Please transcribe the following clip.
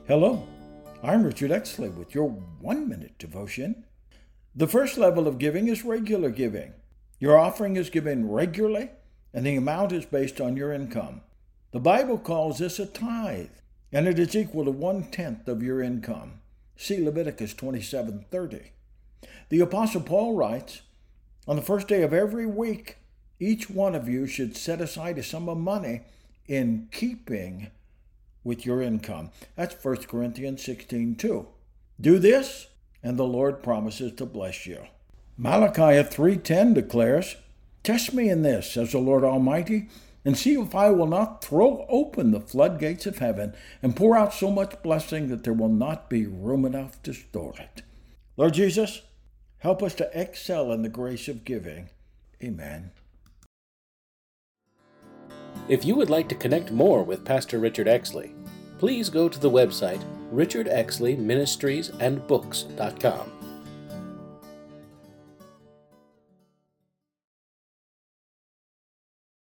Hello, I'm Richard Exley with your 1-minute devotion. The first level of giving is regular giving. Your offering is given regularly, and the amount is based on your income. The Bible calls this a tithe, and it is equal to 1/10 of your income. See Leviticus 27:30. The Apostle Paul writes, "On the first day of every week, each one of you should set aside a sum of money in keeping with your income." That's 1 Corinthians 16:2. Do this, and the Lord promises to bless you. Malachi 3:10 declares, "Test me in this, says the Lord Almighty, and see if I will not throw open the floodgates of heaven and pour out so much blessing that there will not be room enough to store it." Lord Jesus, help us to excel in the grace of giving. Amen. If you would like to connect more with Pastor Richard Exley, please go to the website richardexleyministriesandbooks.com.